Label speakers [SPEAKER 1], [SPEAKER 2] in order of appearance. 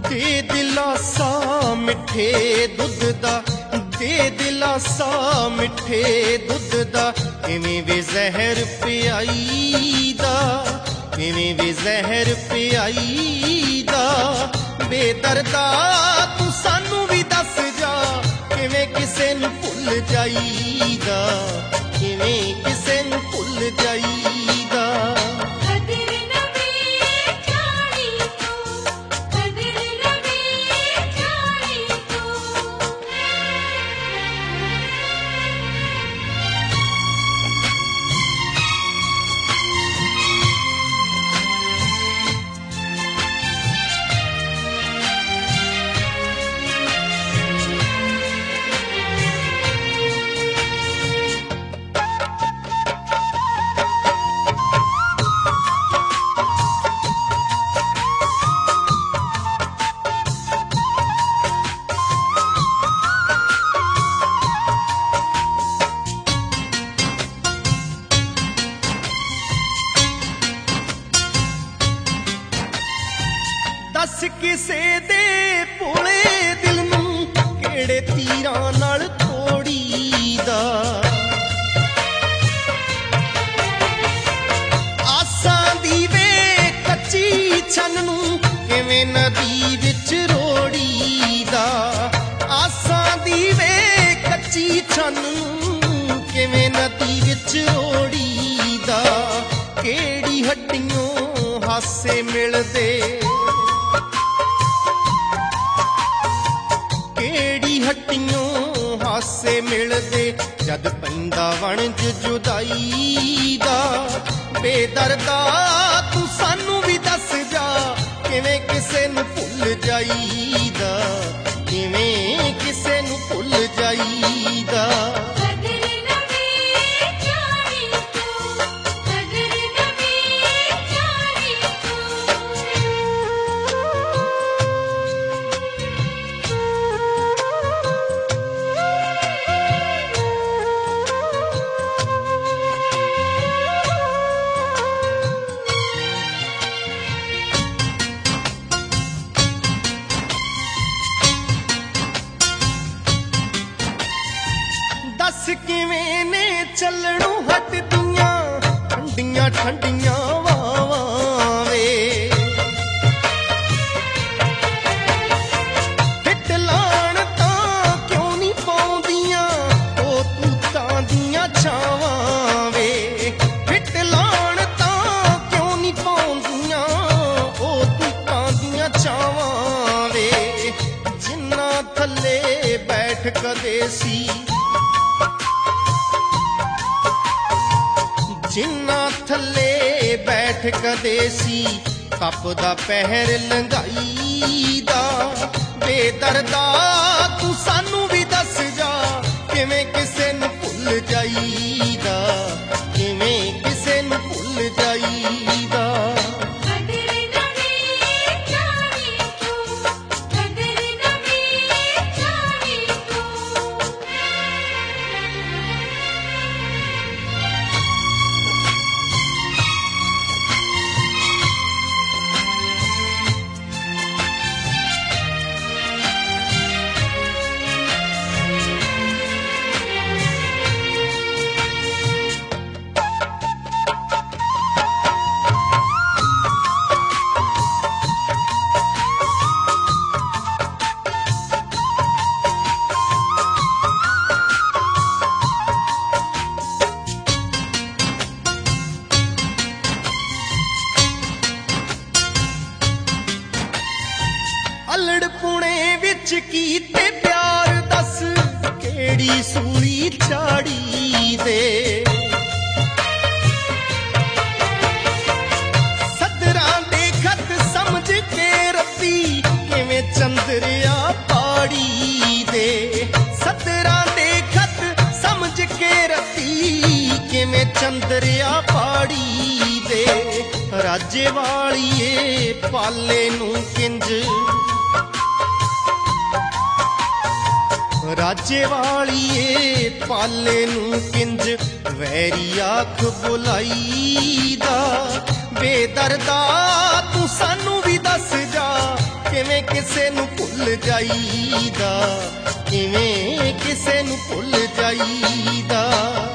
[SPEAKER 1] दे दिलासा मिठे दुध दा, दे दिलासा मिठे दुध दा, किवें वे जहर पियाई दा, किवें वे जहर पियाई दा। बेदर्दा तू सानू भी दस जा, किवें किसे नू भुल जाईदा, किवें किसे नू भुल जाईदा। दस किसे दे भोले दिल नू केड़े तीरां नाल तोड़ीदा, आसां दी वे कच्ची छन नू किवें नदी विच रोड़ीदा, आसां दी वे कच्ची छन नू किवें नदी विच रोड़ीदा। केड़ी हड्डियों हासे मिलदे, हट्टियों हासे मिलदे, जद पैंदा वणज जुदाई दा। बेदर्दा तू सानू भी दस जा, किवें किसे नू भुल जाईदा, किवें किसे नू भुल जाईदा। दस किवें ने चलणों हटदियां ठंडियां ठंडियां वावां वे, हिट लाण तां क्यों नहीं पाउंदियां ओ तूतां दियां छावां वे, हिट लाण तां क्यों नहीं पाउंदियां ओ तूतां दियां छावां वे। जिन्ना थल्ले बैठ कदे सी, जिन्ना थल्ले बैठ कदे सी, तपदा पहर लंघाईदा। बेदर्दा तू सानू भी दस जा, किवें किसे नू भुल जाईदा, किवें किसे नू भुल जाईदा। अल्लड़ पुणे विच कीते प्यार दस, केड़ी सूली चाड़ी दे। सदरां दे खत समझ के रब्बी, किवें चंद्रिया पाड़ी दे। सदरां दे खत समझ के रब्बी, किवें चंद्रिया पाड़ी दे। राजे वालिए पाले नू किंज, राजे वालिए पाले नू किंज वैरी आख बुलाईदा। बेदर्दा तू सानू भी दस जा, किवें ਕਿਸੇ ਨੂੰ ਭੁੱਲ ਜਾਈਦਾ, ਕਿਵੇਂ ਕਿਸੇ ਨੂੰ ਭੁੱਲ ਜਾਈਦਾ।